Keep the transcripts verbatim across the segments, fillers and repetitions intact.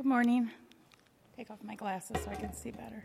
Good morning. Take off my glasses so I can see better.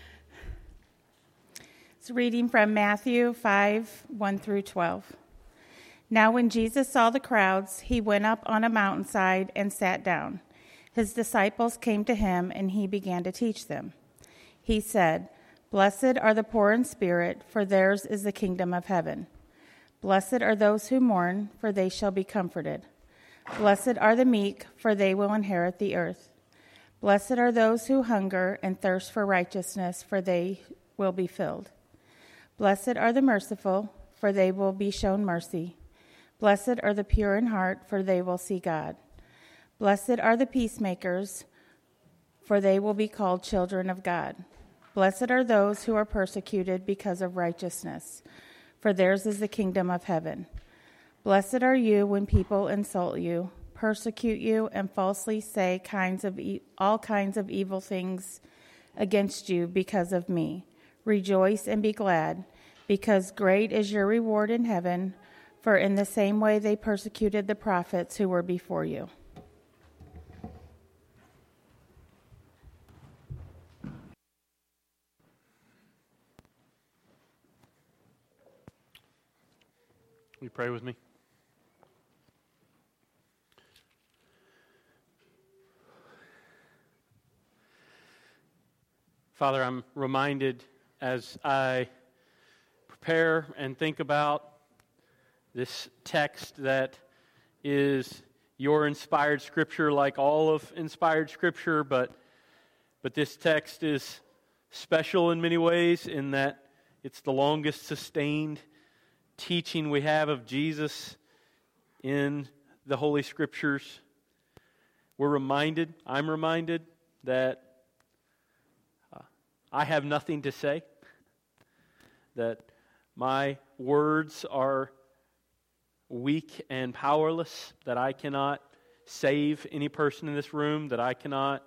It's reading from Matthew five, one through twelve. Now when Jesus saw the crowds, he went up on a mountainside and sat down. His disciples came to him, and he began to teach them. He said, "Blessed are the poor in spirit, for theirs is the kingdom of heaven. Blessed are those who mourn, for they shall be comforted. Blessed are the meek, for they will inherit the earth. Blessed are those who hunger and thirst for righteousness, for they will be filled. Blessed are the merciful, for they will be shown mercy. Blessed are the pure in heart, for they will see God. Blessed are the peacemakers, for they will be called children of God. Blessed are those who are persecuted because of righteousness, for theirs is the kingdom of heaven. Blessed are you when people insult you, persecute you, and falsely say kinds of e- all kinds of evil things against you because of me. Rejoice and be glad, because great is your reward in heaven, for in the same way they persecuted the prophets who were before you." Will you pray with me? Father, I'm reminded as I prepare and think about this text that is your inspired scripture, like all of inspired scripture, but but this text is special in many ways in that it's the longest sustained teaching we have of Jesus in the Holy Scriptures. We're reminded, I'm reminded, that uh, I have nothing to say, that my words are weak and powerless, that I cannot save any person in this room, that I cannot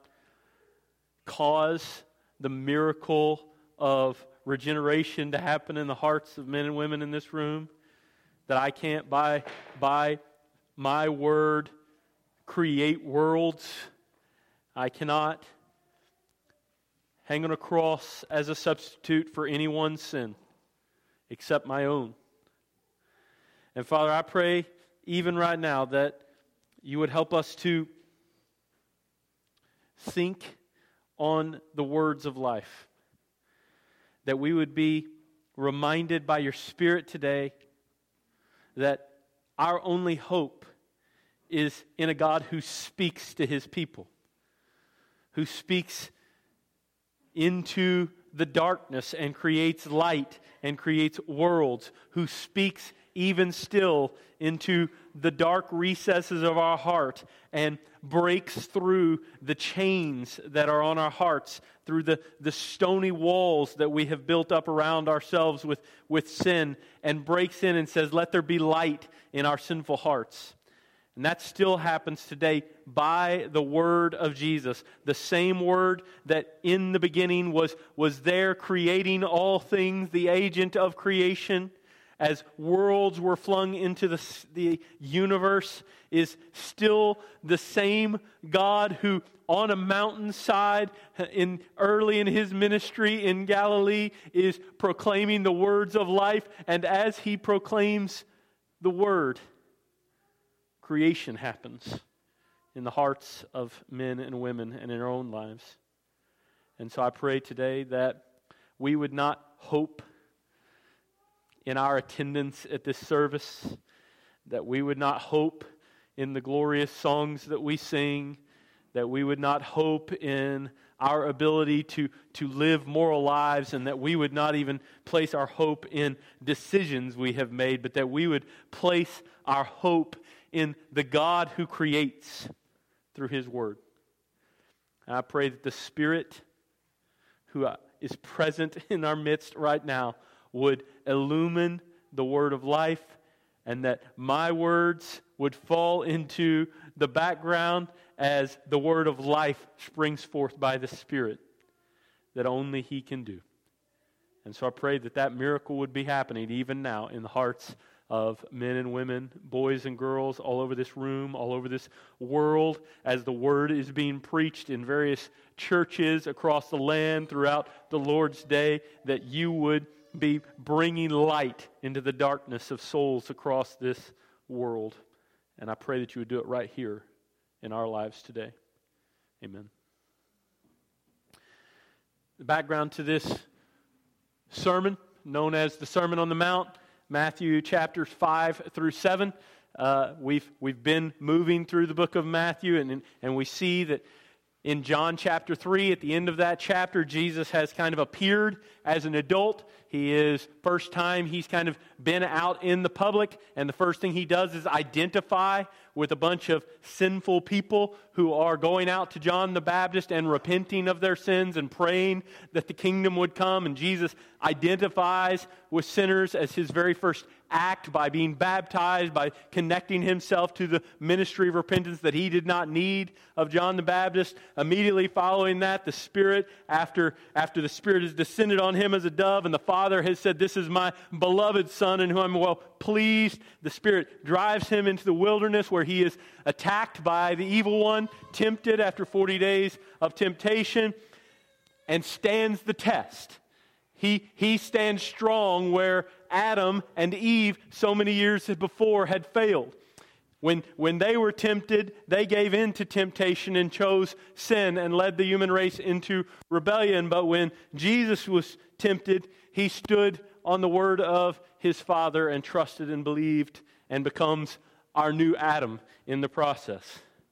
cause the miracle of regeneration to happen in the hearts of men and women in this room, that I can't by, by my word create worlds. I cannot hang on a cross as a substitute for anyone's sin except my own. And Father, I pray even right now that you would help us to think on the words of life, that we would be reminded by your Spirit today that our only hope is in a God who speaks to His people, who speaks into the darkness and creates light and creates worlds, who speaks even still into the dark recesses of our heart and breaks through the chains that are on our hearts, through the, the stony walls that we have built up around ourselves with, with sin, and breaks in and says, let there be light in our sinful hearts. And that still happens today by the word of Jesus. The same word that in the beginning was, was there creating all things, the agent of creation, as worlds were flung into the, the universe, is still the same God who on a mountainside in early in His ministry in Galilee is proclaiming the words of life. And as He proclaims the word, creation happens in the hearts of men and women and in our own lives. And so I pray today that we would not hope in our attendance at this service, that we would not hope in the glorious songs that we sing, that we would not hope in our ability to, to live moral lives, and that we would not even place our hope in decisions we have made, but that we would place our hope in the God who creates through His Word. And I pray that the Spirit who is present in our midst right now would illumine the word of life, and that my words would fall into the background as the word of life springs forth by the Spirit that only He can do. And so I pray that that miracle would be happening even now in the hearts of men and women, boys and girls all over this room, all over this world, as the word is being preached in various churches across the land throughout the Lord's day, that you would be bringing light into the darkness of souls across this world. And I pray that you would do it right here in our lives today. Amen. The background to this sermon, known as the Sermon on the Mount, Matthew chapters five through seven. Uh, we've we've been moving through the book of Matthew, and and we see that in John chapter three, at the end of that chapter, Jesus has kind of appeared as an adult. He is, first time he's kind of been out in the public, and the first thing he does is identify with a bunch of sinful people who are going out to John the Baptist and repenting of their sins and praying that the kingdom would come. And Jesus identifies with sinners as his very first act by being baptized, by connecting himself to the ministry of repentance that he did not need of John the Baptist. Immediately following that, the Spirit, after, after the Spirit has descended on him as a dove, and the Father has said, "This is my beloved Son in whom I'm well pleased," the Spirit drives him into the wilderness where he is attacked by the evil one, tempted after forty days of temptation, and stands the test. He, he stands strong where Adam and Eve so many years before had failed. When, when they were tempted, they gave in to temptation and chose sin and led the human race into rebellion. But when Jesus was tempted, he stood on the word of his Father and trusted and believed and becomes our new Adam in the process.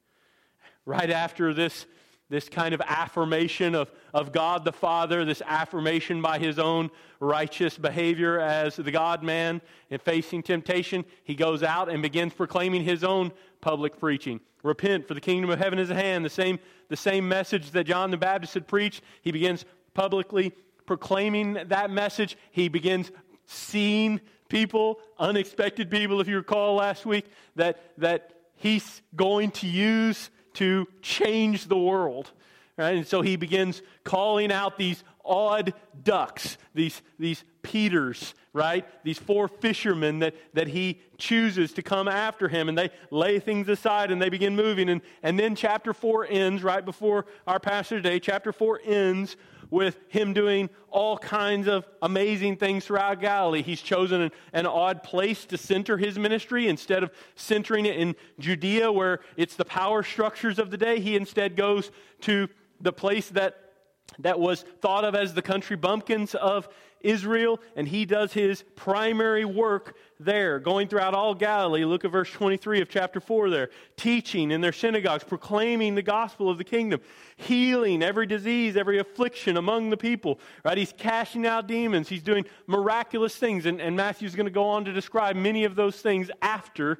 Right after this This kind of affirmation of, of God the Father, this affirmation by his own righteous behavior as the God-man and facing temptation, he goes out and begins proclaiming his own public preaching. Repent, for the kingdom of heaven is at hand. The same, the same message that John the Baptist had preached, he begins publicly proclaiming that message. He begins seeing people, unexpected people, if you recall last week, that, that he's going to use to change the world, right? And so he begins calling out these odd ducks, these these Peters, right? These four fishermen that, that he chooses to come after him, and they lay things aside and they begin moving. And, and then chapter four ends, right before our passage today, chapter four ends with him doing all kinds of amazing things throughout Galilee. He's chosen an, an odd place to center his ministry. Instead of centering it in Judea, where it's the power structures of the day, he instead goes to the place that that was thought of as the country bumpkins of Israel, and he does his primary work there, going throughout all Galilee. Look at verse twenty-three of chapter four there. Teaching in their synagogues, proclaiming the gospel of the kingdom, healing every disease, every affliction among the people. Right? He's casting out demons. He's doing miraculous things, and, and Matthew's going to go on to describe many of those things after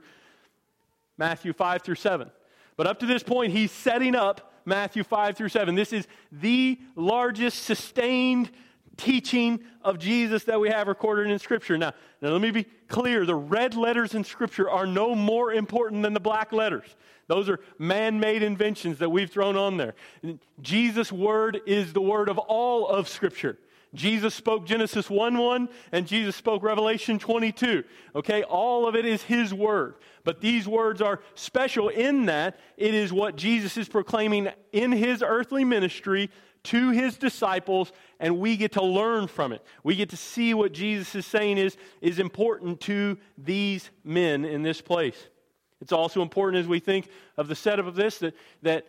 Matthew five through seven. But up to this point, he's setting up Matthew five through seven. This is the largest sustained teaching of Jesus that we have recorded in Scripture. Now, now, let me be clear. The red letters in Scripture are no more important than the black letters. Those are man-made inventions that we've thrown on there. Jesus' word is the word of all of Scripture. Jesus spoke Genesis one one, and Jesus spoke Revelation twenty-two. Okay, all of it is his word. But these words are special in that it is what Jesus is proclaiming in his earthly ministry to his disciples, and we get to learn from it. We get to see what Jesus is saying is, is important to these men in this place. It's also important as we think of the setup of this that, that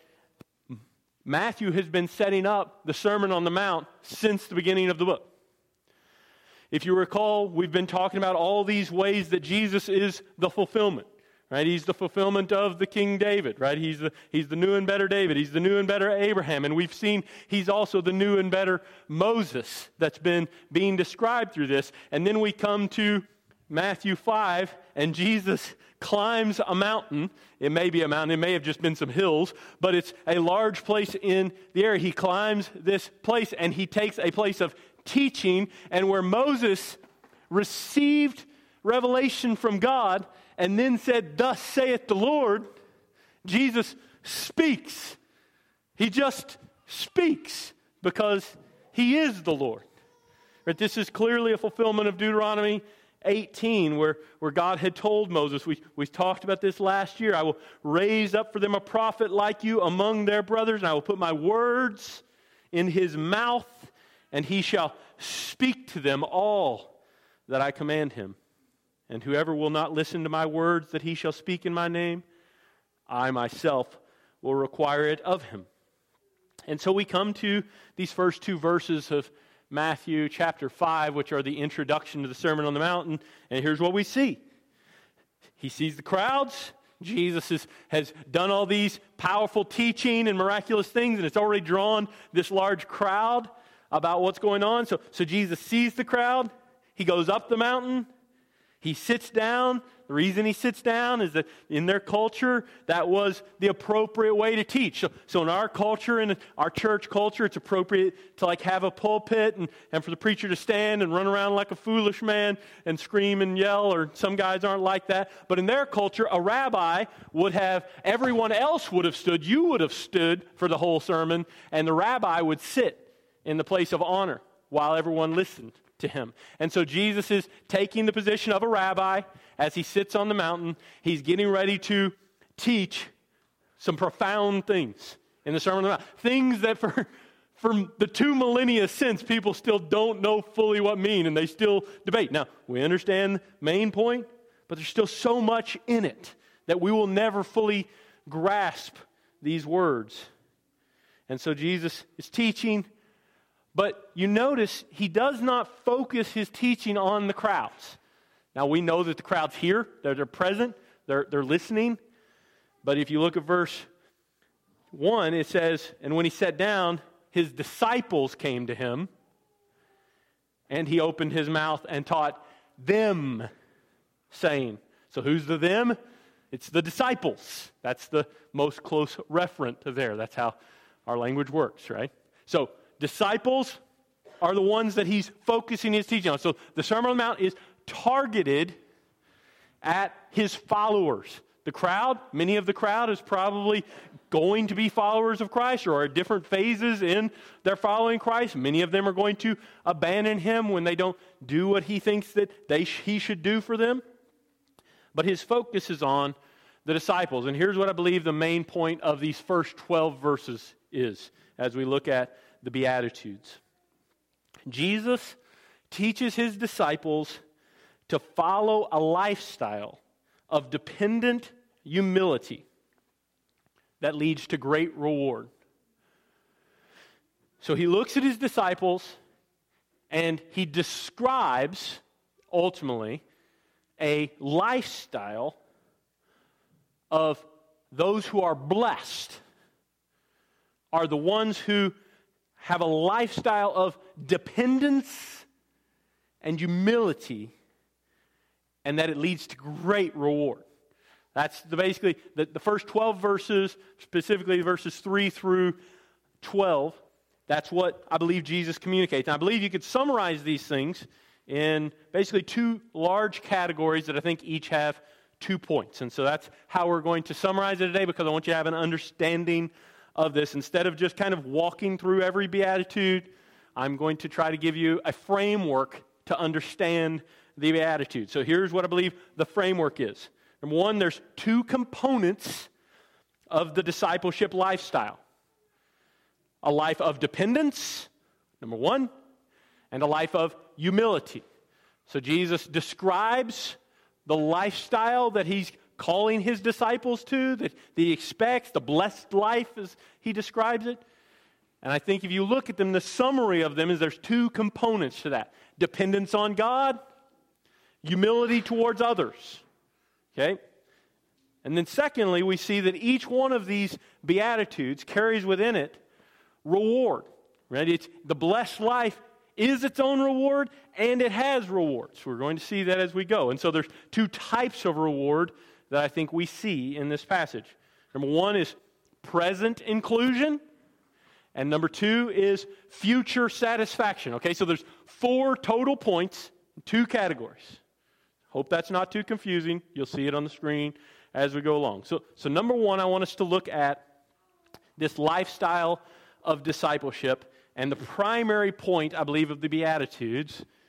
Matthew has been setting up the Sermon on the Mount since the beginning of the book. If you recall, we've been talking about all these ways that Jesus is the fulfillment. Right? He's the fulfillment of the King David, right? He's the, he's the new and better David. He's the new and better Abraham. And we've seen he's also the new and better Moses that's been being described through this. And then we come to Matthew five, and Jesus climbs a mountain. It may be a mountain. It may have just been some hills, but it's a large place in the area. He climbs this place, and he takes a place of teaching, and where Moses received revelation from God and then said, "Thus saith the Lord," Jesus speaks. He just speaks because he is the Lord. Right? This is clearly a fulfillment of Deuteronomy eighteen, where, where God had told Moses, we, we talked about this last year, I will raise up for them a prophet like you among their brothers, and I will put my words in his mouth, and he shall speak to them all that I command him. And whoever will not listen to my words that he shall speak in my name, I myself will require it of him. And so we come to these first two verses of Matthew chapter five, which are the introduction to the Sermon on the Mountain. And here's what we see. He sees the crowds. Jesus is, has done all these powerful teaching and miraculous things, and it's already drawn this large crowd about what's going on. So, so Jesus sees the crowd. He goes up the mountain. He sits down. The reason he sits down is that in their culture, that was the appropriate way to teach. So, so in our culture, in our church culture, it's appropriate to like have a pulpit and, and for the preacher to stand and run around like a foolish man and scream and yell, or some guys aren't like that. But in their culture, a rabbi would have, everyone else would have stood, you would have stood for the whole sermon, and the rabbi would sit in the place of honor while everyone listened to him. And so Jesus is taking the position of a rabbi as he sits on the mountain. He's getting ready to teach some profound things in the Sermon on the Mount. Things that for, for the two millennia since, people still don't know fully what mean, and they still debate. Now, we understand the main point, but there's still so much in it that we will never fully grasp these words. And so Jesus is teaching. But you notice he does not focus his teaching on the crowds. Now we know that the crowd's here, they're, they're present, they're, they're listening. But if you look at verse one, it says, and when he sat down, his disciples came to him, and he opened his mouth and taught them, saying, so who's the them? It's the disciples. That's the most close referent to there. That's how our language works, right? So disciples are the ones that he's focusing his teaching on. So the Sermon on the Mount is targeted at his followers. The crowd, many of the crowd is probably going to be followers of Christ or are at different phases in their following Christ. Many of them are going to abandon him when they don't do what he thinks that they sh- he should do for them. But his focus is on the disciples. And here's what I believe the main point of these first twelve verses is as we look at the Beatitudes. Jesus teaches his disciples to follow a lifestyle of dependent humility that leads to great reward. So he looks at his disciples and he describes, ultimately, a lifestyle of those who are blessed are the ones who have a lifestyle of dependence and humility, and that it leads to great reward. That's the, basically the, the first twelve verses, specifically verses three through twelve. That's what I believe Jesus communicates. And I believe you could summarize these things in basically two large categories that I think each have two points. And so that's how we're going to summarize it today, because I want you to have an understanding of this. Instead of just kind of walking through every beatitude, I'm going to try to give you a framework to understand the beatitude. So here's what I believe the framework is. Number one, there's two components of the discipleship lifestyle. A life of dependence, number one, and a life of humility. So Jesus describes the lifestyle that he's calling his disciples to, that he expects, the blessed life as he describes it. And I think if you look at them, the summary of them is there's two components to that. Dependence on God, humility towards others. Okay? And then secondly, we see that each one of these beatitudes carries within it reward. Right? It's, the blessed life is its own reward, and it has rewards. We're going to see that as we go. And so there's two types of reward that I think we see in this passage. Number one is present inclusion, and number two is future satisfaction. Okay, so there's four total points, two categories. Hope that's not too confusing. You'll see it on the screen as we go along. So, so number one, I want us to look at this lifestyle of discipleship, and the primary point, I believe, of the Beatitudes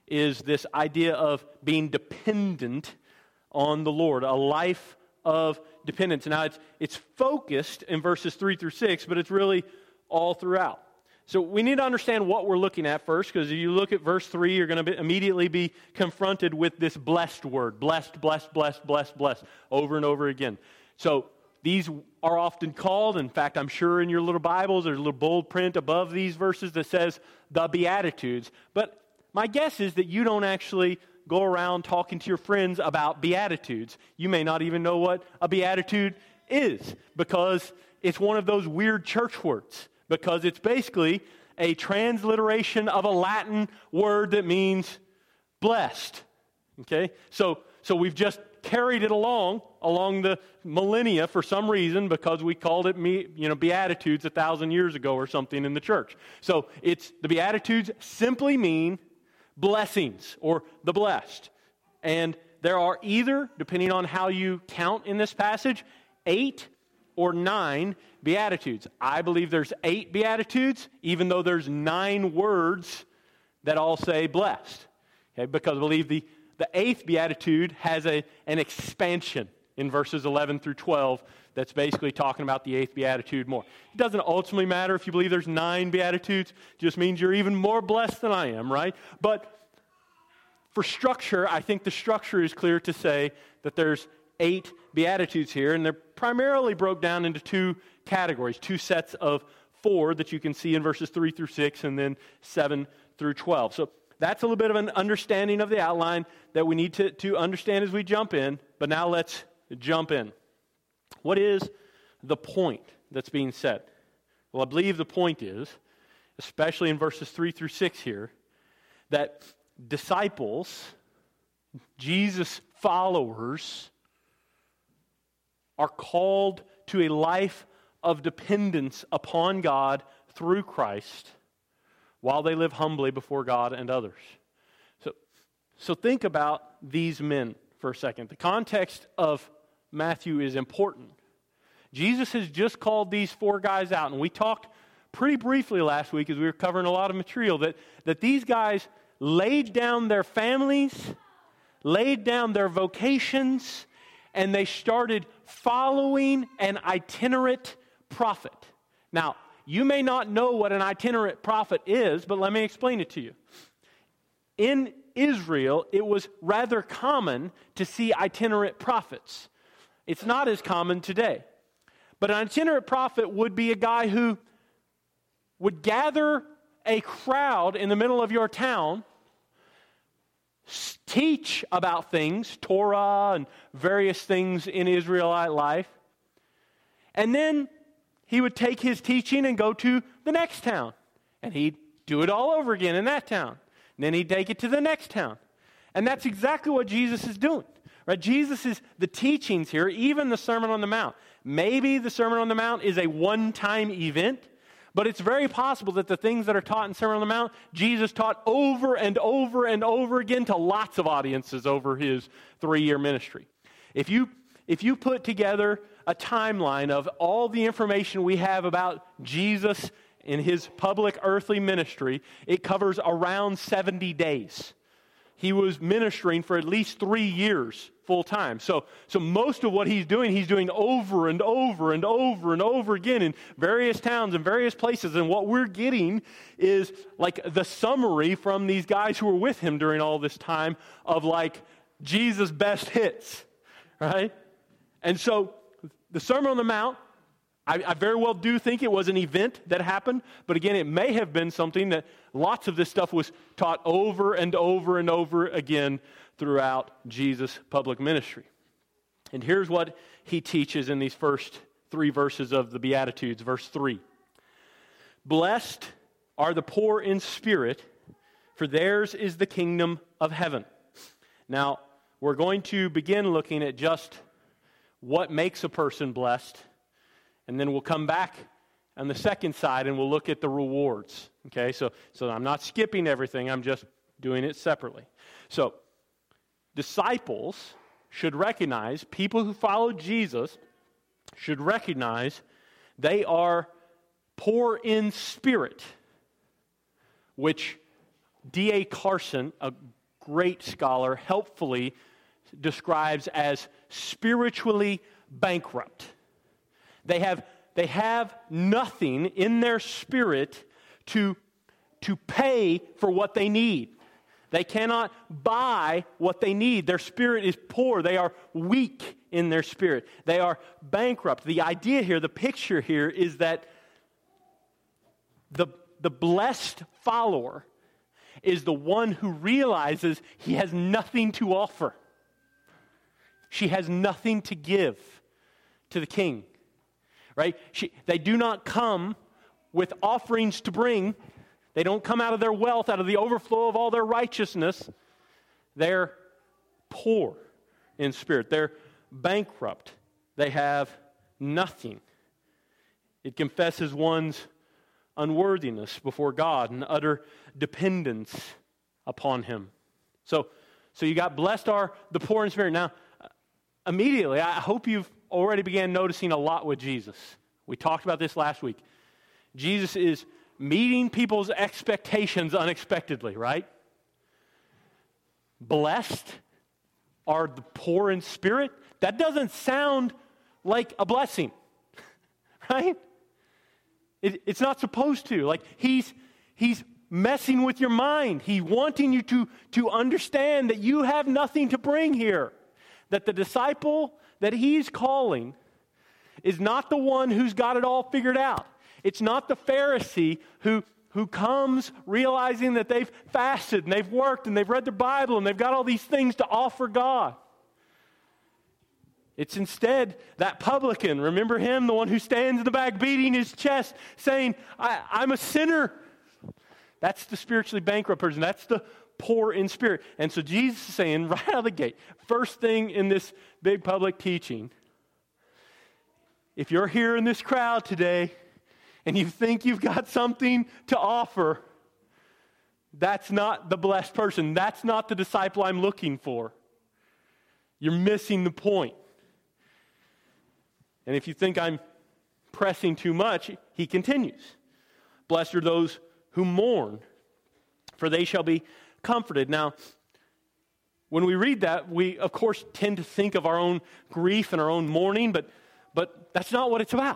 is this idea of being dependent on the Lord, a life of dependence. Now, it's it's focused in verses three through six, but it's really all throughout. So we need to understand what we're looking at first, because if you look at verse three, you're going to be, immediately be confronted with this blessed word. Blessed, blessed, blessed, blessed, blessed, over and over again. So these are often called, in fact, I'm sure in your little Bibles, there's a little bold print above these verses that says the Beatitudes. But my guess is that you don't actually go around talking to your friends about Beatitudes. You may not even know what a Beatitude is, because it's one of those weird church words. Because it's basically a transliteration of a Latin word that means blessed. Okay? So, so we've just carried it along, along the millennia for some reason, because we called it, you know, Beatitudes a thousand years ago or something in the church. So it's, the Beatitudes simply mean blessings or the blessed. And there are either, depending on how you count in this passage, eight or nine Beatitudes. I believe there's eight Beatitudes, even though there's nine words that all say blessed. Okay, because I believe the, the eighth Beatitude has a, an expansion in verses eleven through twelve that's basically talking about the eighth Beatitude more. It doesn't ultimately matter if you believe there's nine Beatitudes. It just means you're even more blessed than I am, right? But for structure, I think the structure is clear to say that there's eight Beatitudes here, and they're primarily broke down into two categories, two sets of four that you can see in verses three through six and then seven through twelve. So that's a little bit of an understanding of the outline that we need to, to understand as we jump in, but now let's jump in. What is the point that's being said? Well, I believe the point is, especially in verses three through six here, that disciples, Jesus followers, are called to a life of dependence upon God through Christ while they live humbly before God and others. So, so think about these men for a second. The context of Matthew is important. Jesus has just called these four guys out, and we talked pretty briefly last week as we were covering a lot of material that, that these guys laid down their families, laid down their vocations, and they started following an itinerant prophet. Now, you may not know what an itinerant prophet is, but let me explain it to you. In Israel, it was rather common to see itinerant prophets. It's not as common today. But an itinerant prophet would be a guy who would gather a crowd in the middle of your town, teach about things, Torah and various things in Israelite life, and then he would take his teaching and go to the next town, and he'd do it all over again in that town. And then he'd take it to the next town. And that's exactly what Jesus is doing. Right? Jesus is the teachings here, even the Sermon on the Mount. Maybe the Sermon on the Mount is a one-time event, but it's very possible that the things that are taught in Sermon on the Mount, Jesus taught over and over and over again to lots of audiences over his three-year ministry. If you, if you put together a timeline of all the information we have about Jesus in his public earthly ministry, it covers around seventy days. He was ministering for at least three years full time. So, so most of what he's doing, he's doing over and over and over and over again in various towns and various places. And what we're getting is like the summary from these guys who were with him during all this time of like Jesus' best hits, right? And so the Sermon on the Mount, I, I very well do think it was an event that happened, but again, it may have been something that lots of this stuff was taught over and over and over again throughout Jesus' public ministry. And here's what he teaches in these first three verses of the Beatitudes. Verse three. Blessed are the poor in spirit, for theirs is the kingdom of heaven. Now, we're going to begin looking at just what makes a person blessed, and then we'll come back on the second side and we'll look at the rewards. Okay, so, so I'm not skipping everything, I'm just doing it separately. So, disciples should recognize, people who follow Jesus should recognize they are poor in spirit, which D A Carson, a great scholar, helpfully describes as spiritually bankrupt. They have, they have nothing in their spirit to, to pay for what they need. They cannot buy what they need. Their spirit is poor. They are weak in their spirit. They are bankrupt. The idea here, the picture here is that the, the blessed follower is the one who realizes he has nothing to offer. She has nothing to give to the king, right? She, they do not come with offerings to bring. They don't come out of their wealth, out of the overflow of all their righteousness. They're poor in spirit. They're bankrupt. They have nothing. It confesses one's unworthiness before God and utter dependence upon Him. So, so you got blessed are the poor in spirit. Now, immediately, I hope you've already began noticing a lot with Jesus. We talked about this last week. Jesus is meeting people's expectations unexpectedly, right? Blessed are the poor in spirit. That doesn't sound like a blessing, right? It, it's not supposed to. Like he's he's messing with your mind. He's wanting you to, to understand that you have nothing to bring here. That the disciple that he's calling is not the one who's got it all figured out. It's not the Pharisee who, who comes realizing that they've fasted and they've worked and they've read their Bible and they've got all these things to offer God. It's instead that publican, remember him, the one who stands in the back beating his chest saying, I, I'm a sinner. That's the spiritually bankrupt person. That's the poor in spirit. And so Jesus is saying right out of the gate, first thing in this big public teaching, if you're here in this crowd today and you think you've got something to offer, that's not the blessed person. That's not the disciple I'm looking for. You're missing the point. And if you think I'm pressing too much, he continues. Blessed are those who mourn, for they shall be comforted. Now, when we read that, we, of course, tend to think of our own grief and our own mourning, but, but that's not what it's about.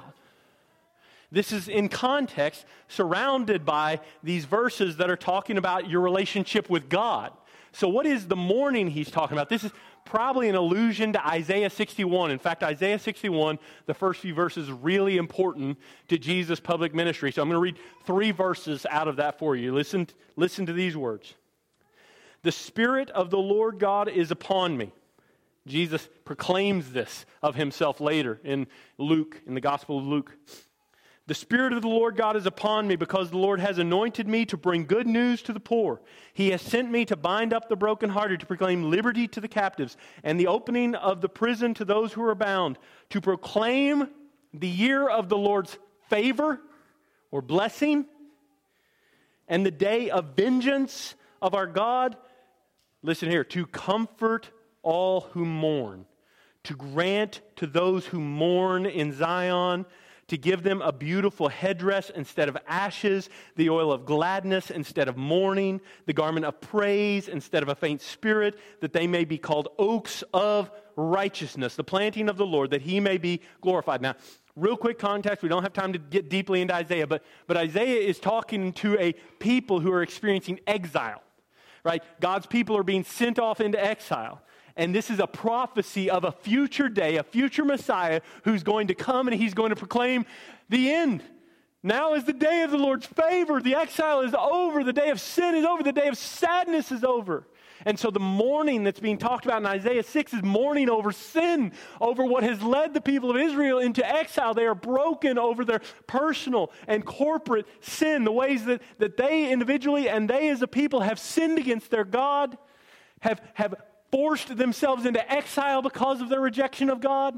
This is in context, surrounded by these verses that are talking about your relationship with God. So what is the mourning he's talking about? This is probably an allusion to Isaiah sixty-one. In fact, Isaiah sixty-one, the first few verses, is really important to Jesus' public ministry. So I'm going to read three verses out of that for you. Listen, listen to these words. The Spirit of the Lord God is upon me. Jesus proclaims this of himself later in Luke, in the Gospel of Luke. The Spirit of the Lord God is upon me because the Lord has anointed me to bring good news to the poor. He has sent me to bind up the brokenhearted, to proclaim liberty to the captives, and the opening of the prison to those who are bound, to proclaim the year of the Lord's favor or blessing, and the day of vengeance of our God. Listen here, to comfort all who mourn, to grant to those who mourn in Zion, to give them a beautiful headdress instead of ashes, the oil of gladness instead of mourning, the garment of praise instead of a faint spirit, that they may be called oaks of righteousness, the planting of the Lord, that he may be glorified. Now, real quick context, we don't have time to get deeply into Isaiah, but, but Isaiah is talking to a people who are experiencing exile, right? God's people are being sent off into exile. And this is a prophecy of a future day, a future Messiah who's going to come and he's going to proclaim the end. Now is the day of the Lord's favor. The exile is over. The day of sin is over. The day of sadness is over. And so the mourning that's being talked about in Isaiah six is mourning over sin, over what has led the people of Israel into exile. They are broken over their personal and corporate sin, the ways that, that they individually and they as a people have sinned against their God, have, have forced themselves into exile because of their rejection of God.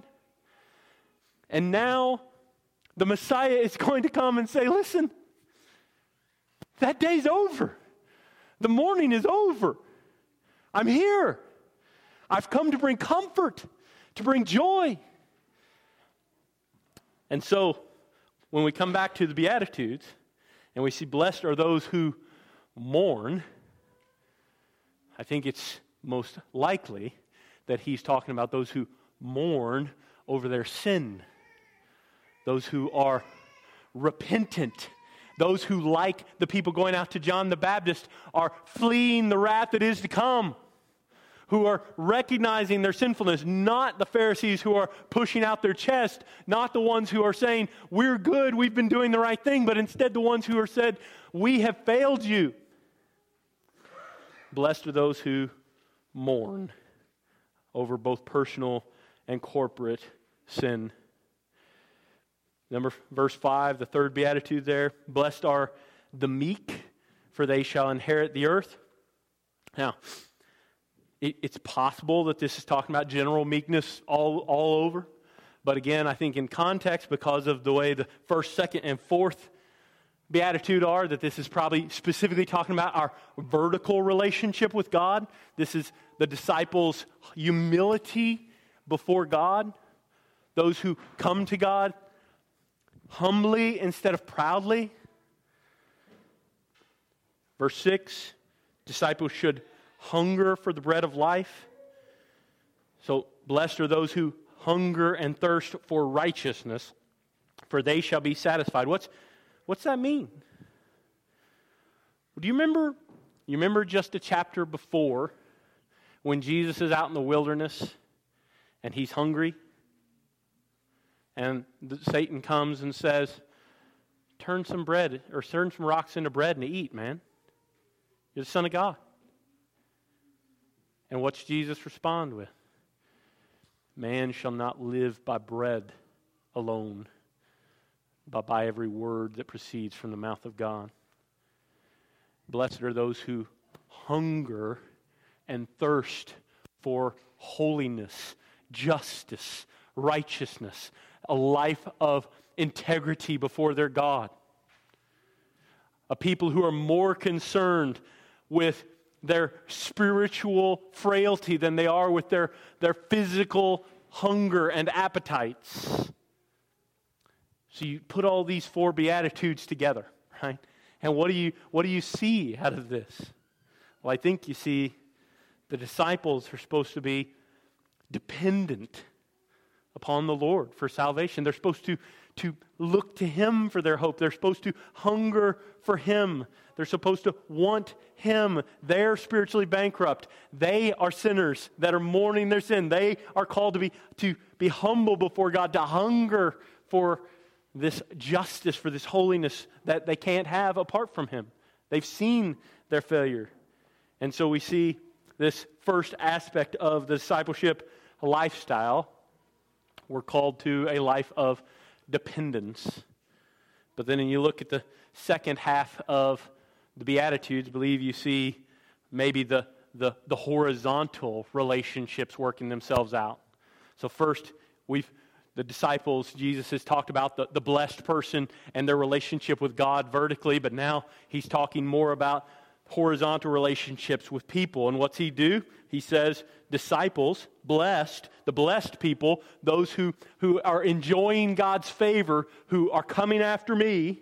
And now the Messiah is going to come and say, listen, that day's over. The mourning is over. I'm here. I've come to bring comfort, to bring joy. And so when we come back to the Beatitudes and we see blessed are those who mourn, I think it's most likely that he's talking about those who mourn over their sin, those who are repentant, those who, like the people going out to John the Baptist, are fleeing the wrath that is to come, who are recognizing their sinfulness, not the Pharisees who are pushing out their chest, not the ones who are saying, we're good, we've been doing the right thing, but instead the ones who are said, we have failed you. Blessed are those who mourn over both personal and corporate sin. Number verse five, the third beatitude there. Blessed are the meek, for they shall inherit the earth. Now, it, it's possible that this is talking about general meekness all, all over. But again, I think in context, because of the way the first, second, and fourth beatitude are, that this is probably specifically talking about our vertical relationship with God. This is the disciples' humility before God. Those who come to God humbly instead of proudly. Verse six, disciples should hunger for the bread of life. So blessed are those who hunger and thirst for righteousness, for they shall be satisfied. What's What's that mean? Do you remember, you remember just a chapter before when Jesus is out in the wilderness and he's hungry? And the, Satan comes and says, turn some bread or turn some rocks into bread and eat, man. You're the Son of God. And what's Jesus respond with? Man shall not live by bread alone, but by every word that proceeds from the mouth of God. Blessed are those who hunger and thirst for holiness, justice, righteousness, a life of integrity before their God. A people who are more concerned with their spiritual frailty than they are with their, their physical hunger and appetites. So you put all these four beatitudes together, right? And what do you what do you see out of this? Well, I think you see the disciples are supposed to be dependent upon the Lord for salvation. They're supposed to, to look to Him for their hope. They're supposed to hunger for Him. They're supposed to want Him. They're spiritually bankrupt. They are sinners that are mourning their sin. They are called to be to be humble before God, to hunger for this justice, for this holiness that they can't have apart from Him. They've seen their failure. And so we see this first aspect of the discipleship lifestyle. We're called to a life of dependence. But then when you look at the second half of the Beatitudes, I believe you see maybe the, the, the horizontal relationships working themselves out. So first, we've the disciples, Jesus has talked about the, the blessed person and their relationship with God vertically, but now He's talking more about horizontal relationships with people. And what's He do? He says, disciples, blessed, the blessed people, those who, who are enjoying God's favor, who are coming after me,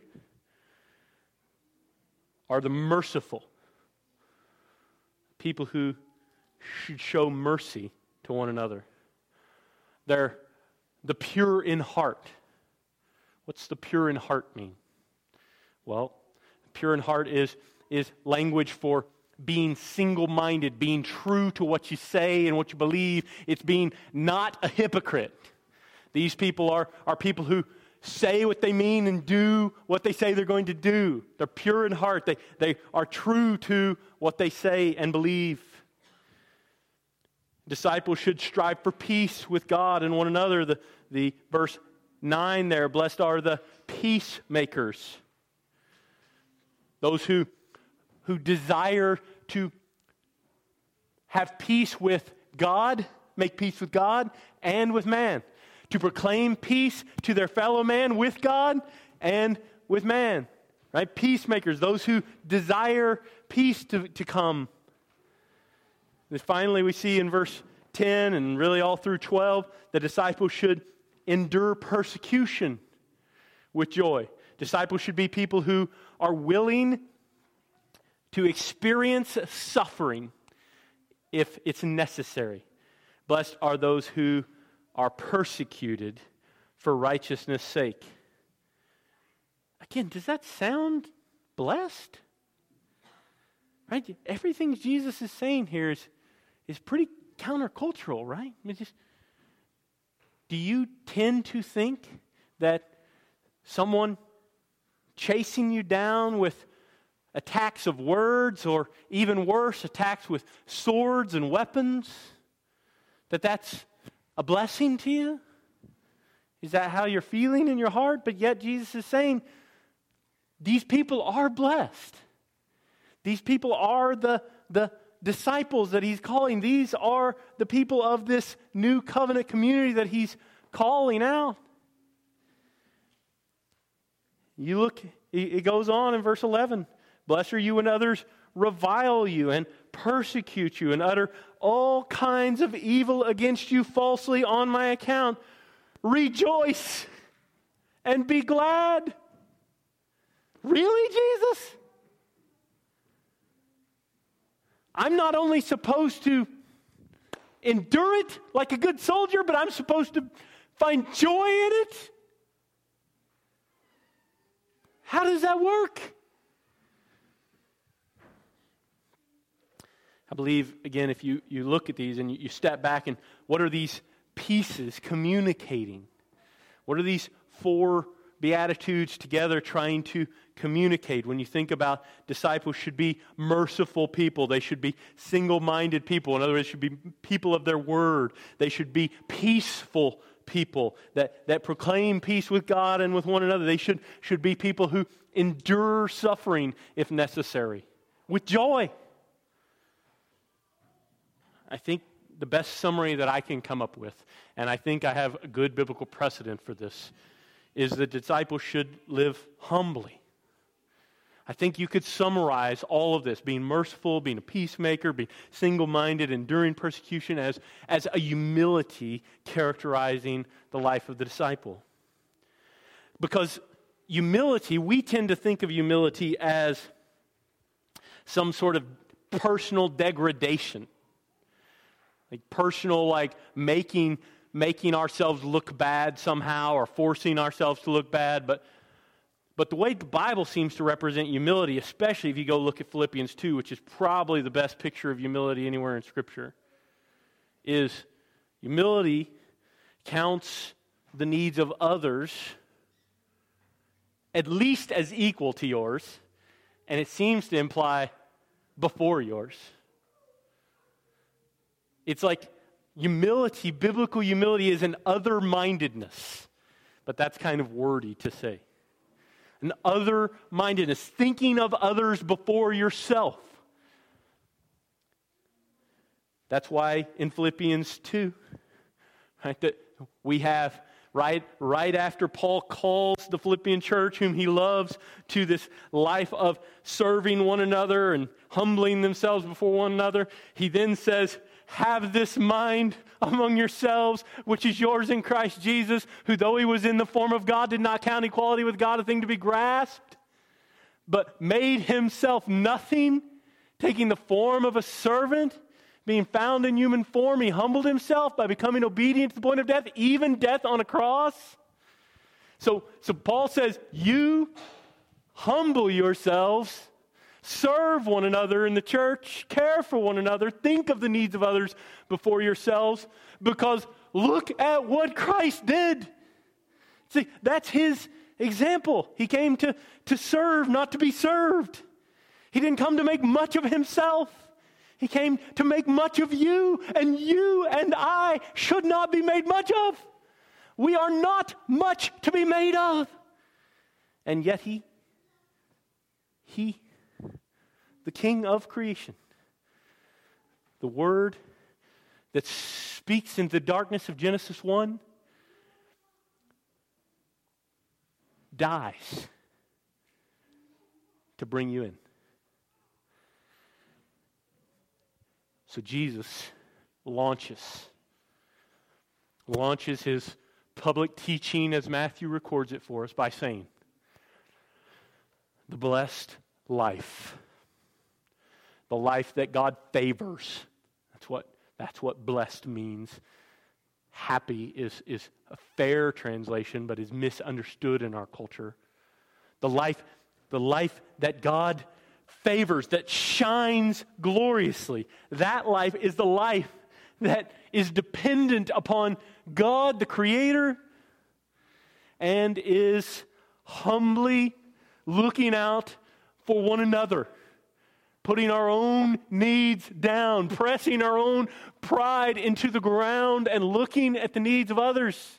are the merciful. People who should show mercy to one another. They're the pure in heart. What's the pure in heart mean? Well, pure in heart is, is language for being single-minded, being true to what you say and what you believe. It's being not a hypocrite. These people are, are people who say what they mean and do what they say they're going to do. They're pure in heart. They, they are true to what they say and believe. Disciples should strive for peace with God and one another. The, the verse nine there, blessed are the peacemakers. Those who, who desire to have peace with God, make peace with God and with man. To proclaim peace to their fellow man with God and with man. Right? Peacemakers, those who desire peace to, to come. And finally, we see in verse ten and really all through twelve, the disciples should endure persecution with joy. Disciples should be people who are willing to experience suffering if it's necessary. Blessed are those who are persecuted for righteousness' sake. Again, does that sound blessed? Right? Everything Jesus is saying here is, is pretty countercultural, right? I mean, just, do you tend to think that someone chasing you down with attacks of words, or even worse, attacks with swords and weapons, that that's a blessing to you? Is that how you're feeling in your heart? But yet Jesus is saying, these people are blessed. These people are the, the disciples that he's calling. These are the people of this new covenant community that he's calling out. You look, it goes on in verse eleven. Blessed are you when others revile you and persecute you and utter all kinds of evil against you falsely on my account. Rejoice and be glad. Really, Jesus? I'm not only supposed to endure it like a good soldier, but I'm supposed to find joy in it? How does that work? I believe, again, if you, you look at these and you, you step back and what are these pieces communicating? What are these four Beatitudes together trying to communicate? When you think about disciples should be merciful people. They should be single-minded people. In other words, they should be people of their word. They should be peaceful people that, that proclaim peace with God and with one another. They should, should be people who endure suffering if necessary with joy. I think the best summary that I can come up with, and I think I have a good biblical precedent for this, is that disciples should live humbly. I think you could summarize all of this, being merciful, being a peacemaker, being single-minded, enduring persecution, as, as a humility characterizing the life of the disciple. Because humility, we tend to think of humility as some sort of personal degradation. Like personal, like making making ourselves look bad somehow, or forcing ourselves to look bad. But but the way the Bible seems to represent humility, especially if you go look at Philippians two, which is probably the best picture of humility anywhere in Scripture, is humility counts the needs of others at least as equal to yours, and it seems to imply before yours. It's like humility, biblical humility is an other-mindedness. But that's kind of wordy to say. An other-mindedness, thinking of others before yourself. That's why in Philippians two, right, that we have, right, right after Paul calls the Philippian church, whom he loves, to this life of serving one another and humbling themselves before one another, he then says, have this mind among yourselves, which is yours in Christ Jesus, who though he was in the form of God, did not count equality with God a thing to be grasped, but made himself nothing, taking the form of a servant, being found in human form. He humbled himself by becoming obedient to the point of death, even death on a cross. So, so Paul says, you humble yourselves, serve one another in the church, care for one another, think of the needs of others before yourselves, because look at what Christ did. See, that's his example. He came to, to serve, not to be served. He didn't come to make much of himself. He came to make much of you, and you and I should not be made much of. We are not much to be made of. And yet he, he, the King of creation, the Word that speaks into the darkness of Genesis one, dies to bring you in. So Jesus launches, launches his public teaching, as Matthew records it for us, by saying, the blessed life, the life that God favors. That's what that's what blessed means. Happy is, is a fair translation, but is misunderstood in our culture. The life, the life that God favors, that shines gloriously. That life is the life that is dependent upon God, the Creator, and is humbly looking out for one another, putting our own needs down, pressing our own pride into the ground, and looking at the needs of others.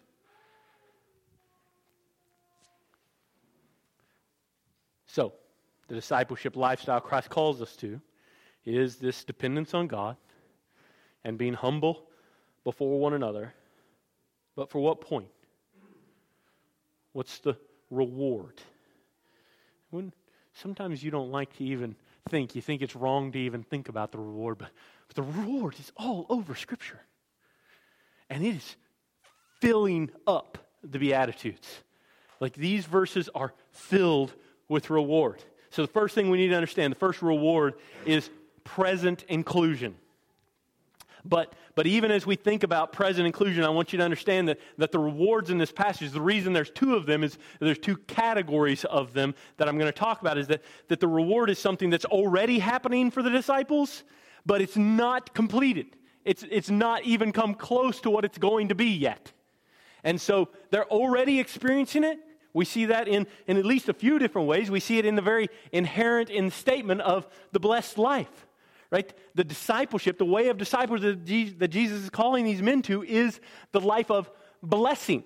So, the discipleship lifestyle Christ calls us to is this dependence on God and being humble before one another. But for what point? What's the reward? When sometimes you don't like to even think. You think it's wrong to even think about the reward, but, but the reward is all over Scripture. And it is filling up the Beatitudes. Like these verses are filled with reward. So the first thing we need to understand, the first reward is present inclusion. But but even as we think about present inclusion, I want you to understand that, that the rewards in this passage, the reason there's two of them is there's two categories of them that I'm going to talk about, is that, that the reward is something that's already happening for the disciples, but it's not completed. It's, it's not even come close to what it's going to be yet. And so they're already experiencing it. We see that in, in at least a few different ways. We see it in the very inherent in statement of the blessed life. Right? The discipleship, the way of disciples that Jesus is calling these men to is the life of blessing.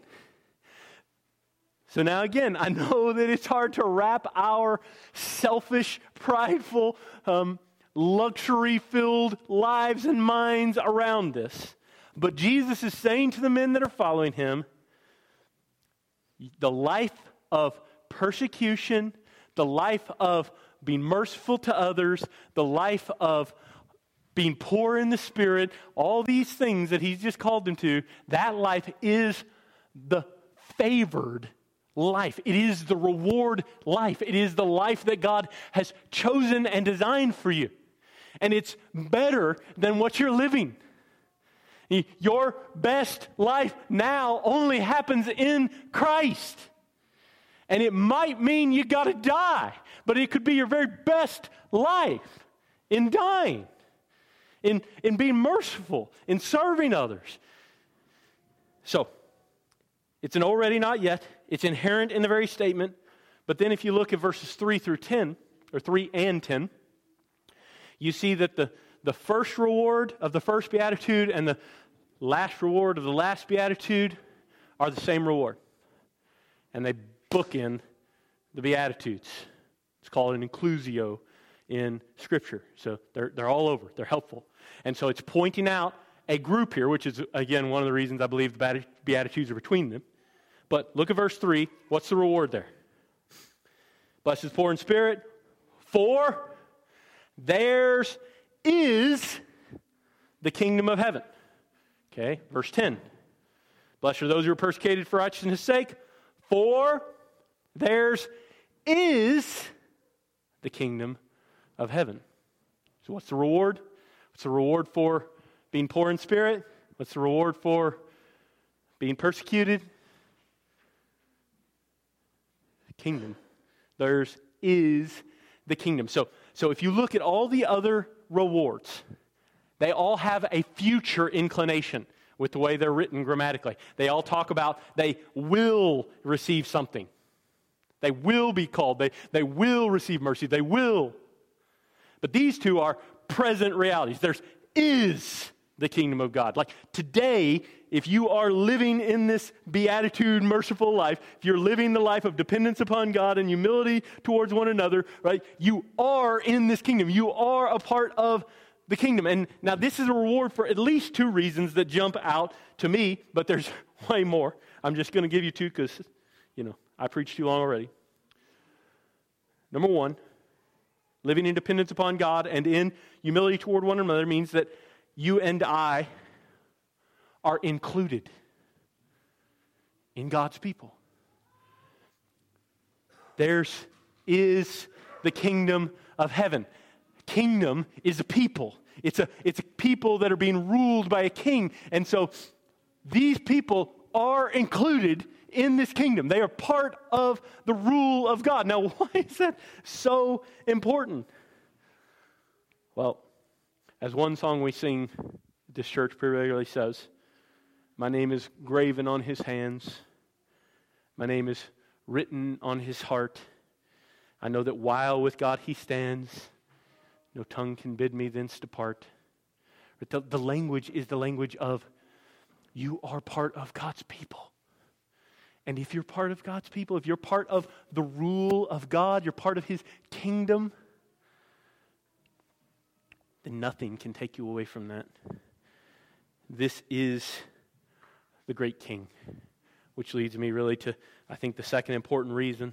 So now again, I know that it's hard to wrap our selfish, prideful, um, luxury-filled lives and minds around this. But Jesus is saying to the men that are following him, the life of persecution, the life of being merciful to others, the life of being poor in the Spirit, all these things that he's just called them to, that life is the favored life. It is the reward life. It is the life that God has chosen and designed for you. And it's better than what you're living. Your best life now only happens in Christ. And it might mean you got to die, but it could be your very best life in dying, in, in being merciful, in serving others. So, it's an already not yet. It's inherent in the very statement. But then if you look at verses three through ten, or three and ten, you see that the, the first reward of the first beatitude and the last reward of the last beatitude are the same reward. And they bookend the Beatitudes. It's called an inclusio in Scripture. So they're they're all over. They're helpful. And so it's pointing out a group here, which is, again, one of the reasons I believe the Beatitudes are between them. But look at verse three. What's the reward there? Blessed is the poor in spirit, for theirs is the kingdom of heaven. Okay, verse ten. Blessed are those who are persecuted for righteousness' sake, for theirs is the kingdom of heaven. So what's the reward? What's the reward for being poor in spirit? What's the reward for being persecuted? The kingdom. Theirs is the kingdom. So, so if you look at all the other rewards, they all have a future inclination with the way they're written grammatically. They all talk about they will receive something. They will be called. They, they will receive mercy. They will. But these two are present realities. There's is the kingdom of God. Like today, if you are living in this beatitude, merciful life, if you're living the life of dependence upon God and humility towards one another, right, you are in this kingdom. You are a part of the kingdom. And now this is a reward for at least two reasons that jump out to me, but there's way more. I'm just going to give you two because, you know, I preached too long already. Number one, living in dependence upon God and in humility toward one another means that you and I are included in God's people. Theirs is the kingdom of heaven. Kingdom is a people. It's a, it's a people that are being ruled by a king. And so these people are included in this kingdom. They are part of the rule of God. Now, why is that so important? Well, as one song we sing at this church pretty regularly says, my name is graven on his hands. My name is written on his heart. I know that while with God he stands, no tongue can bid me thence depart. But the, the language is the language of you are part of God's people. And if you're part of God's people, if you're part of the rule of God, you're part of his kingdom, then nothing can take you away from that. This is the great king, which leads me really to, I think, the second important reason.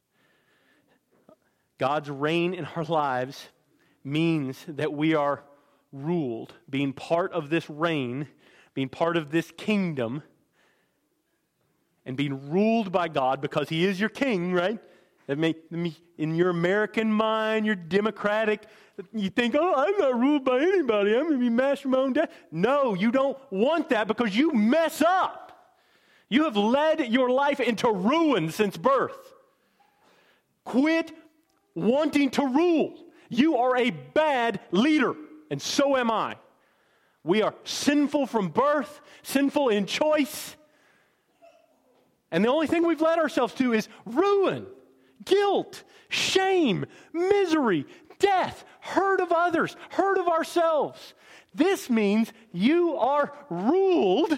God's reign in our lives means that we are ruled. Being part of this reign, being part of this kingdom, and being ruled by God because he is your king, right? That may, in your American mind, your democratic, you think, oh, I'm not ruled by anybody. I'm going to be master of my own destiny. No, you don't want that because you mess up. You have led your life into ruin since birth. Quit wanting to rule. You are a bad leader, and so am I. We are sinful from birth, sinful in choice, and the only thing we've led ourselves to is ruin, guilt, shame, misery, death, hurt of others, hurt of ourselves. This means you are ruled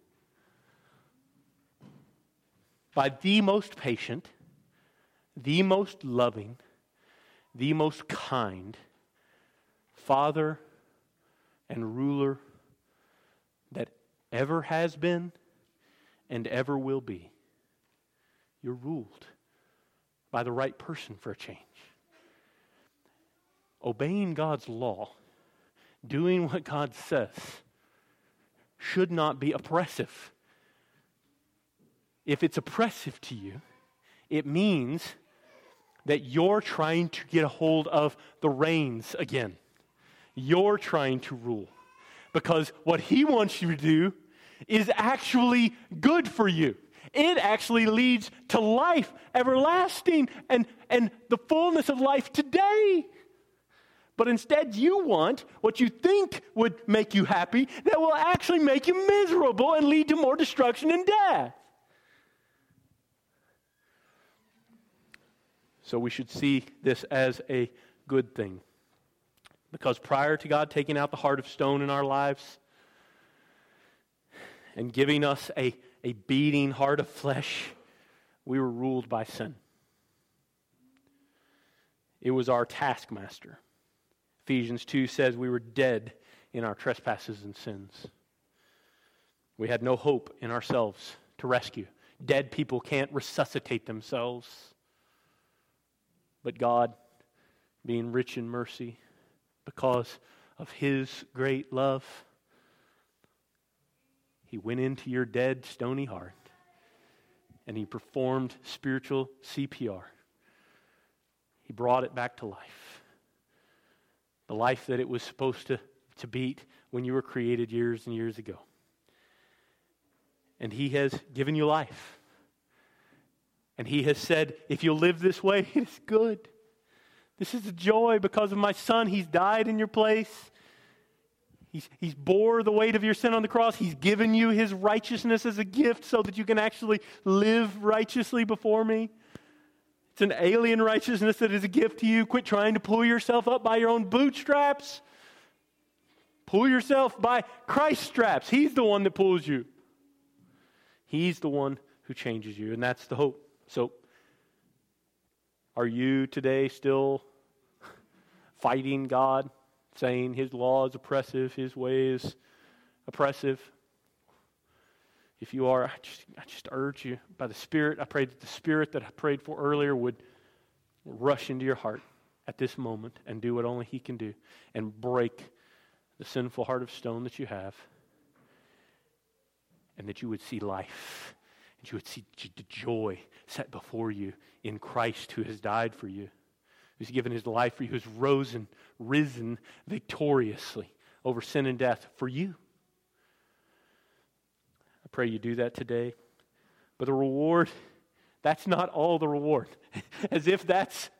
by the most patient, the most loving, the most kind Father and ruler that ever has been and ever will be. You're ruled by the right person for a change. Obeying God's law, doing what God says, should not be oppressive. If it's oppressive to you, it means that you're trying to get a hold of the reins again. You're trying to rule. Because what he wants you to do is actually good for you. It actually leads to life everlasting and, and the fullness of life today. But instead you want what you think would make you happy that will actually make you miserable and lead to more destruction and death. So we should see this as a good thing. Because prior to God taking out the heart of stone in our lives and giving us a, a beating heart of flesh, we were ruled by sin. It was our taskmaster. Ephesians two says we were dead in our trespasses and sins. We had no hope in ourselves to rescue. Dead people can't resuscitate themselves. But God, being rich in mercy, because of his great love, he went into your dead, stony heart and he performed spiritual C P R. He brought it back to life. The life that it was supposed to, to beat when you were created years and years ago. And he has given you life. And he has said, if you'll live this way, it is good. This is a joy because of my son. He's died in your place. He's, he's bore the weight of your sin on the cross. He's given you his righteousness as a gift so that you can actually live righteously before me. It's an alien righteousness that is a gift to you. Quit trying to pull yourself up by your own bootstraps. Pull yourself by Christ's straps. He's the one that pulls you. He's the one who changes you, and that's the hope. So, are you today still fighting God, saying his law is oppressive, his way is oppressive? If you are, I just, I just urge you by the Spirit, I pray that the Spirit that I prayed for earlier would rush into your heart at this moment and do what only he can do and break the sinful heart of stone that you have, and that you would see life. And you would see the joy set before you in Christ who has died for you, who's given his life for you, who's risen, risen victoriously over sin and death for you. I pray you do that today. But the reward, that's not all the reward. As if that's,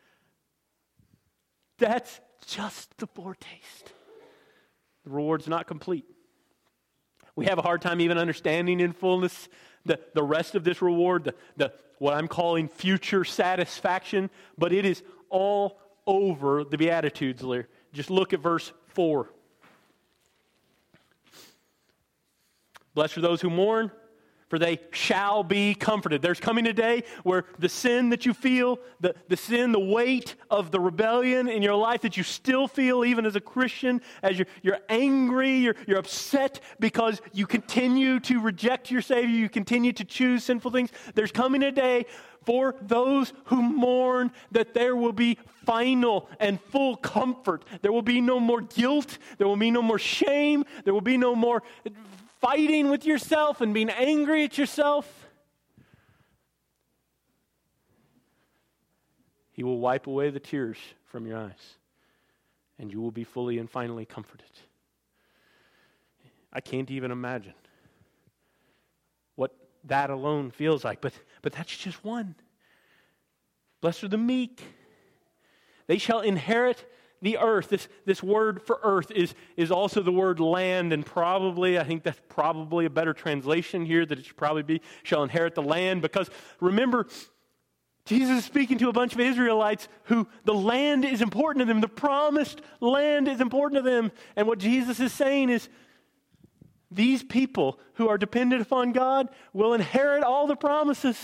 that's just the foretaste. The reward's not complete. We have a hard time even understanding in fullness the, the rest of this reward, the, the what I'm calling future satisfaction, but it is all over the Beatitudes. Just look at verse four. Blessed are those who mourn, for they shall be comforted. There's coming a day where the sin that you feel, the, the sin, the weight of the rebellion in your life that you still feel even as a Christian, as you're, you're angry, you're, you're upset because you continue to reject your Savior, you continue to choose sinful things. There's coming a day for those who mourn that there will be final and full comfort. There will be no more guilt. There will be no more shame. There will be no more fighting with yourself and being angry at yourself. He will wipe away the tears from your eyes, and you will be fully and finally comforted. I can't even imagine what that alone feels like, but, but that's just one. Blessed are the meek. They shall inherit the earth. This, this word for earth is, is also the word land, and probably, I think that's probably a better translation here, that it should probably be, shall inherit the land, because remember, Jesus is speaking to a bunch of Israelites who the land is important to them. The promised land is important to them. And what Jesus is saying is, these people who are dependent upon God will inherit all the promises.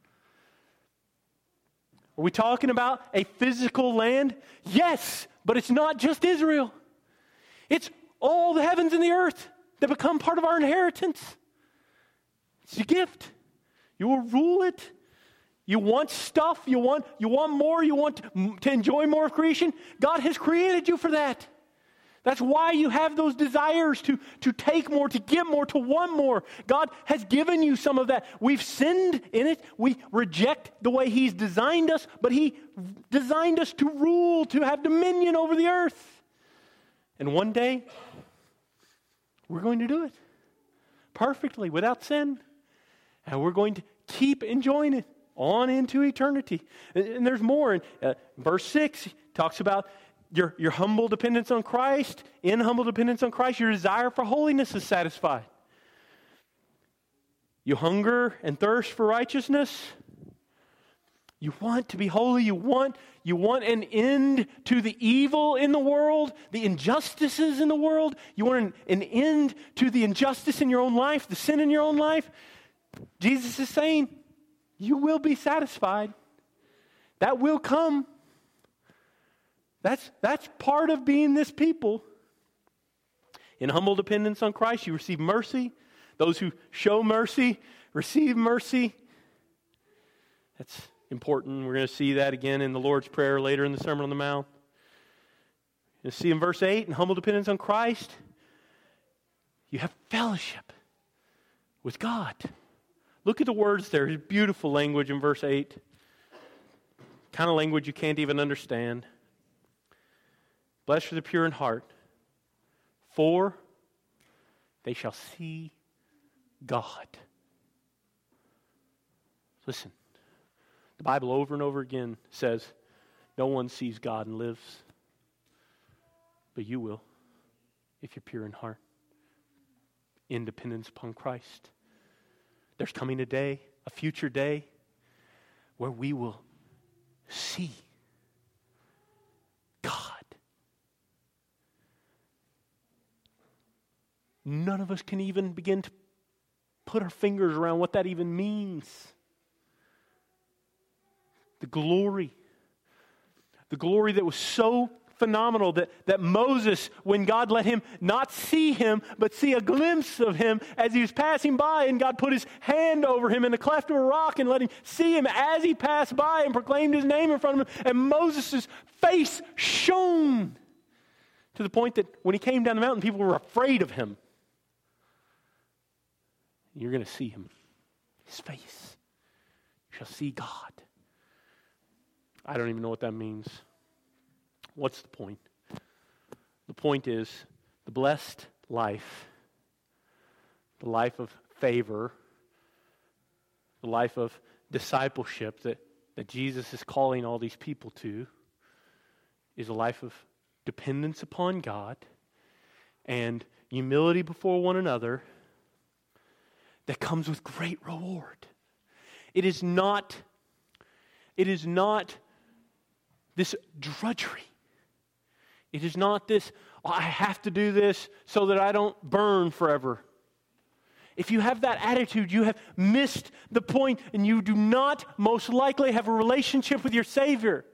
Are we talking about a physical land? Yes, but it's not just Israel. It's all the heavens and the earth that become part of our inheritance. It's a gift. You will rule it. You want stuff, you want, you want more, you want to, to enjoy more of creation. God has created you for that. That's why you have those desires to, to take more, to get more, to want more. God has given you some of that. We've sinned in it. We reject the way He's designed us, but He designed us to rule, to have dominion over the earth. And one day, we're going to do it perfectly, without sin. And we're going to keep enjoying it on into eternity. And, and there's more. In uh, verse six talks about Your, your humble dependence on Christ. In humble dependence on Christ, your desire for holiness is satisfied. You hunger and thirst for righteousness. You want to be holy. You want, you want an end to the evil in the world, the injustices in the world. You want an, an end to the injustice in your own life, the sin in your own life. Jesus is saying, you will be satisfied. That will come. That's, that's part of being this people. In humble dependence on Christ, you receive mercy. Those who show mercy receive mercy. That's important. We're going to see that again in the Lord's Prayer later in the Sermon on the Mount. You see in verse eight, in humble dependence on Christ, you have fellowship with God. Look at the words there. It's beautiful language in verse eight. Kind of language you can't even understand. Blessed are the pure in heart, for they shall see God. Listen, the Bible over and over again says, no one sees God and lives, but you will, if you're pure in heart, in dependence upon Christ. There's coming a day, a future day, where we will see God. None of us can even begin to put our fingers around what that even means. The glory. The glory that was so phenomenal that, that Moses, when God let him not see him, but see a glimpse of him as he was passing by, and God put His hand over him in the cleft of a rock and let him see him as he passed by and proclaimed His name in front of him. And Moses' face shone to the point that when he came down the mountain, people were afraid of him. You're going to see Him, His face. You shall see God. I don't even know what that means. What's the point? The point is the blessed life, the life of favor, the life of discipleship that, that Jesus is calling all these people to, is a life of dependence upon God and humility before one another that comes with great reward. It is not, it is not this drudgery. It is not this, oh, I have to do this so that I don't burn forever. If you have that attitude, you have missed the point, and you do not most likely have a relationship with your Savior.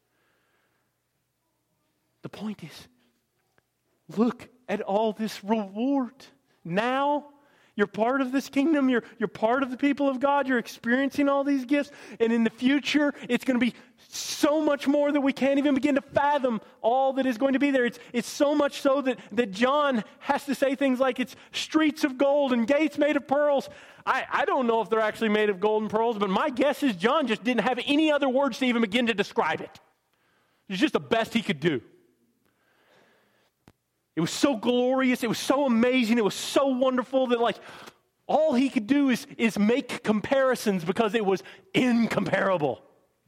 The point is, look at all this reward. Now, you're part of this kingdom. You're, you're part of the people of God. You're experiencing all these gifts. And in the future, it's going to be so much more that we can't even begin to fathom all that is going to be there. It's, it's so much so that, that John has to say things like it's streets of gold and gates made of pearls. I, I don't know if they're actually made of gold and pearls, but my guess is John just didn't have any other words to even begin to describe it. It's just the best he could do. It was so glorious, it was so amazing, it was so wonderful that like all he could do is, is make comparisons because it was incomparable.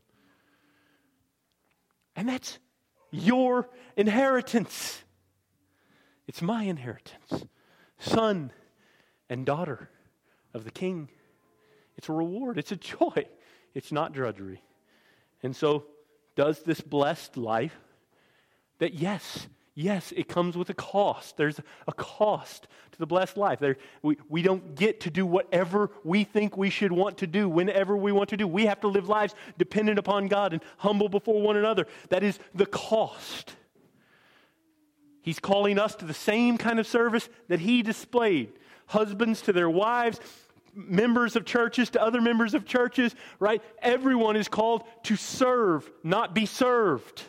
And that's your inheritance. It's my inheritance. Son and daughter of the King. It's a reward, it's a joy. It's not drudgery. And so does this blessed life that yes, Yes, it comes with a cost. There's a cost to the blessed life. There, we, we don't get to do whatever we think we should want to do whenever we want to do. We have to live lives dependent upon God and humble before one another. That is the cost. He's calling us to the same kind of service that He displayed. Husbands to their wives, members of churches to other members of churches, right? Everyone is called to serve, not be served.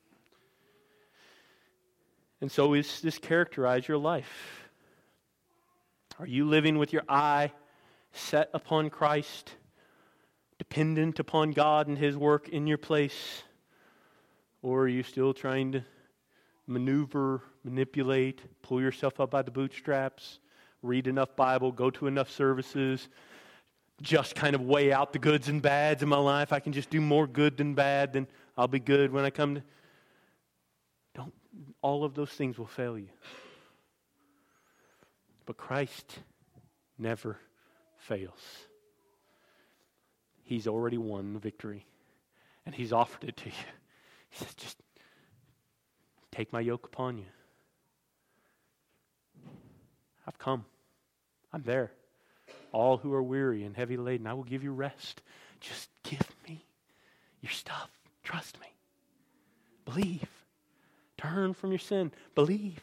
And so does this characterize your life? Are you living with your eye set upon Christ, dependent upon God and His work in your place? Or are you still trying to maneuver, manipulate, pull yourself up by the bootstraps, read enough Bible, go to enough services, just kind of weigh out the goods and bads in my life? I can just do more good than bad, then I'll be good when I come to... Don't. All of those things will fail you. But Christ never fails. He's already won the victory. And He's offered it to you. He says, just take my yoke upon you. I've come. I'm there. All who are weary and heavy laden, I will give you rest. Just give me your stuff. Trust me. Believe. Turn from your sin. Believe.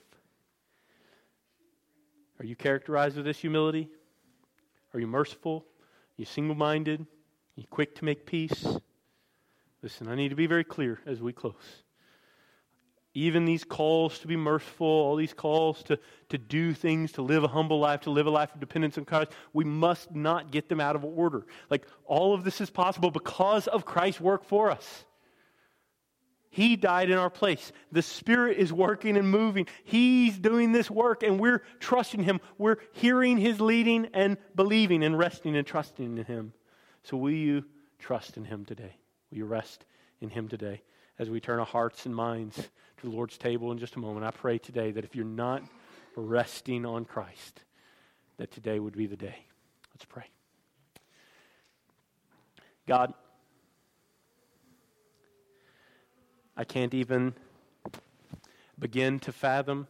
Are you characterized with this humility? Are you merciful? Are you single-minded? Are you quick to make peace? Listen, I need to be very clear as we close. Even these calls to be merciful, all these calls to, to do things, to live a humble life, to live a life of dependence on Christ, we must not get them out of order. Like, all of this is possible because of Christ's work for us. He died in our place. The Spirit is working and moving. He's doing this work, and we're trusting Him. We're hearing His leading and believing and resting and trusting in Him. So will you trust in Him today? Will you rest in Him today? As we turn our hearts and minds to the Lord's table in just a moment, I pray today that if you're not resting on Christ, that today would be the day. Let's pray. God, I can't even begin to fathom